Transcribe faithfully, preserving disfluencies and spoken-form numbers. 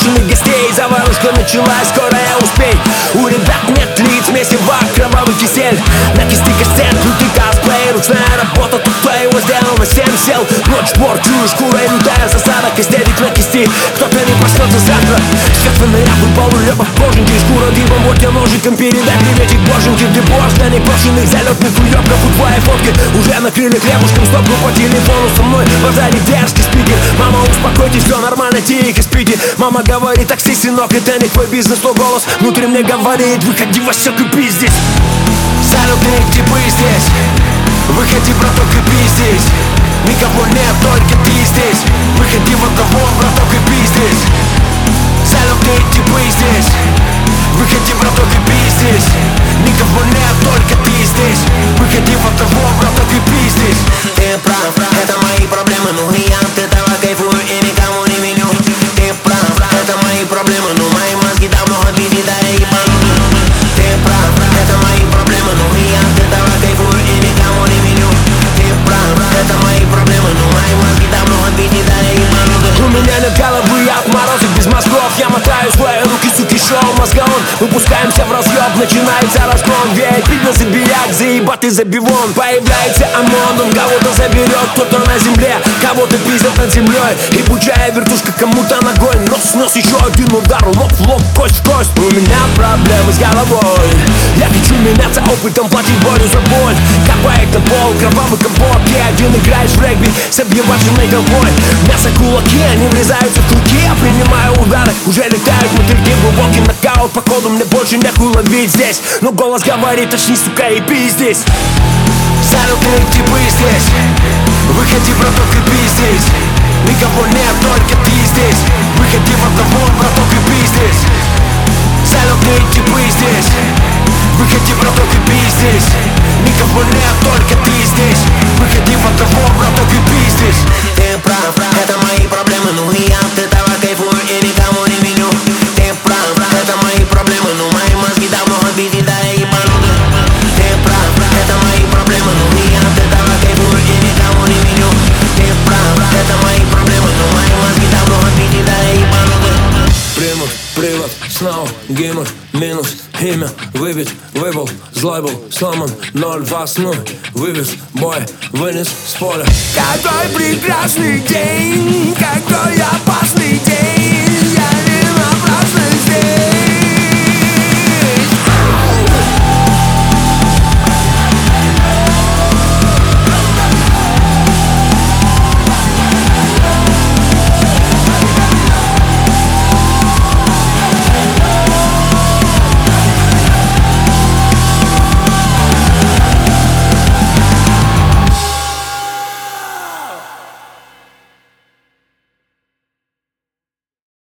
непрошенных гостей. Заварушка началась, скоро я успей. У ребят нет лиц, месиво, кровавый кисель. На кисти кастет, лютый косплей. Ручная работа, тут кто его сделал, на семь сел. Ночь двор, чую, шкура и лютая засада. Костелик на кисти, кто-то не проснется завтра. Свет фонаря выпал у ребят коженьки. Шкура дыбом, вот я ножиком передай приветик боженьки. Дебош для непрошенных залетных уебков. У твоей фотки уже накрыли хлебушком. Стопку по телефону со мной, базаре дерзкий спикер. Мама, успокойтесь, все нормально, тихо спите. Мама говорит, такси, сынок, это не твой бизнес. Но голос внутри мне говорит, выходи, Васек, и пи здесь. Салютные типы здесь. Выходи, браток, и пи здесь. Никого нет, только ты здесь. Выходи в одного, браток, и пи здесь. Салютные типы здесь. Выходи, браток, и пи здесь. Никого нет, только ты здесь. Выходи в одного, браток, и пи здесь. Ты прав, это мои проблемы, ну и я от этого кайфую и никому не виню. Ты прав, это мои проблемы, ну мои мозги давно отбили, да я ебану. Ты прав, это мои проблемы, ну и я от этого кайфую и никому не виню. Ты прав, это мои проблемы, ну мои мозги давно отбили, да я ебану. У меня нет головы, я отморозок без мозгов. Я мотаю свои руки, суки, шоу мозгон. Выпускаемся в разъеб, начинается разгон. Ведь видно забияк, заебатый забивон. Появляется ОМОН, он кого-то заберет. Кто-то на земле, кого-то пиздят над землей. И пучая вертушка кому-то ногой. Нос в нос, еще один удар, лоб в лоб, кость в кость. У меня проблемы с головой. Я хочу меняться опытом, платить болью за боль. Копает на пол, кровавый компот. Ты один играешь в регби с объебавшимой головой. Мясо кулаки, они врезаются в клыки. Я принимаю удары, уже летают мотыльки. Глубокий нокаут, походу мне больше нехуй ловить здесь. Но голос говорит, очни, сука, и пи здесь. Салютные типы здесь. Выходи, браток, и пи здесь. Никого нет, только ты здесь. Выходи в одного, браток, и пи здесь. Салютные типы здесь. Выходи, браток, и пи здесь. Никого нет, только ты здесь. Выходи в одного, браток, и пи здесь. Ты прав, это мои проблемы, ну и я от этого кайфую и никому не виню. Ты прав, это мои проблемы, ну мои мозги давно отбили, да я ебану. Ты прав, это мои проблемы, ну и я от этого кайфую и никому не виню. Ты прав, это мои проблемы, ну мои мозги давно отбили, да я ебану. Примут, привод, снова, гимн, минус, имя, выбит, выбыл, злой был, сломан, ноль восьмой, вывез, бой, вынес с поля. Какой прекрасный день, какой опасный день, я не напрасно здесь.